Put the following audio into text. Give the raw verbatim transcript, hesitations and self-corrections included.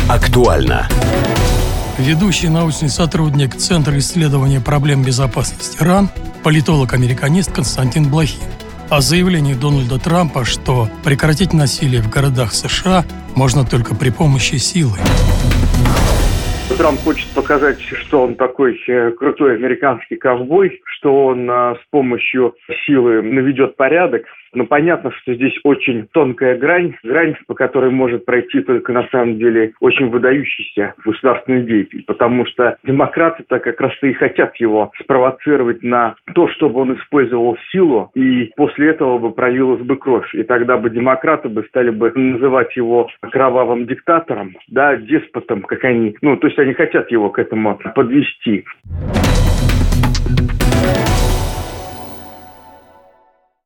Актуально. Ведущий научный сотрудник Центра исследования проблем безопасности РАН, политолог-американист Константин Блохин о заявлении Дональда Трампа, что прекратить насилие в городах США можно только при помощи силы. Трамп хочет показать, что он такой крутой американский ковбой, что он а, с помощью силы наведет порядок. Но понятно, что здесь очень тонкая грань, грань, по которой может пройти только на самом деле очень выдающийся государственный деятель, потому что демократы-то как раз-то и хотят его спровоцировать на то, чтобы он использовал силу, и после этого бы пролилась бы кровь, и тогда бы демократы бы стали бы называть его кровавым диктатором, да, деспотом, как они, ну, то есть они хотят его к этому подвести.